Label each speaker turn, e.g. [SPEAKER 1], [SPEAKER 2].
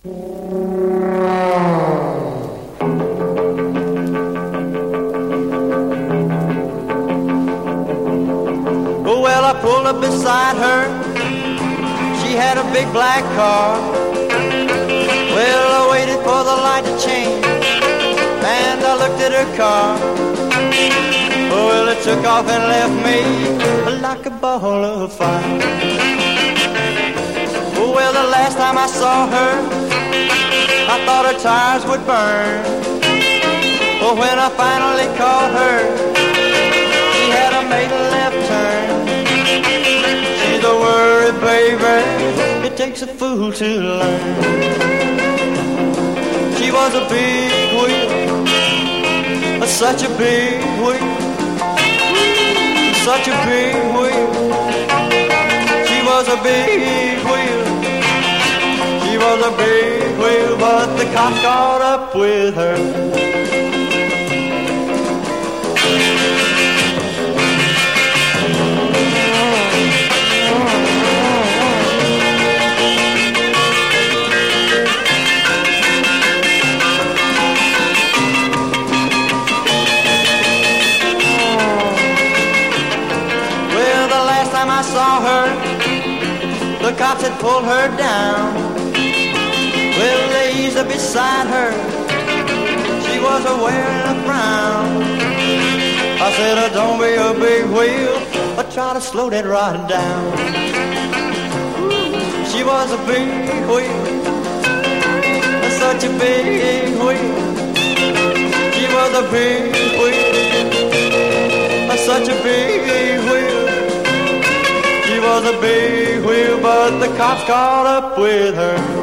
[SPEAKER 1] Oh, well, I pulled up beside her. She had a big black car. Well, I waited for the light to change, and I looked at her car. Oh, well, it took off and left me like a ball of fire. Oh, well, the last time I saw her, I thought her tires would burn. But when I finally caught her, she had made a left turn. She's a worry, baby, it takes a fool to learn. She was a big wheel, such a big wheel, such a big wheel. She was a big wheel. She was a big wheel, but the cops caught up with her. Well, the last time I saw her, the cops had pulled her down. Well, they eased up beside her. She was wearing a frown. I said, oh, don't be a big wheel, but try to slow that ride down. She was a big wheel, such a big wheel. She was a big wheel, such a big wheel. She was a big wheel, but the cops caught up with her.